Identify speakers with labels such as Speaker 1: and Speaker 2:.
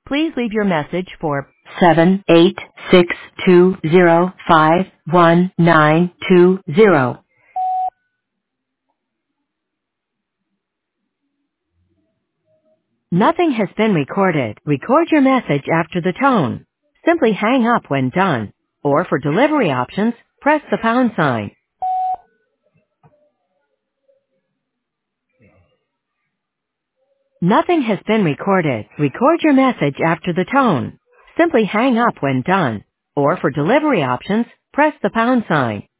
Speaker 1: Please leave your message for 78620511920. Nothing has been recorded. Record your message after the tone. Simply hang up when done. Or for delivery options, press the pound sign. Nothing has been recorded. Record your message after the tone. Simply hang up when done. Or for delivery options, press the pound sign.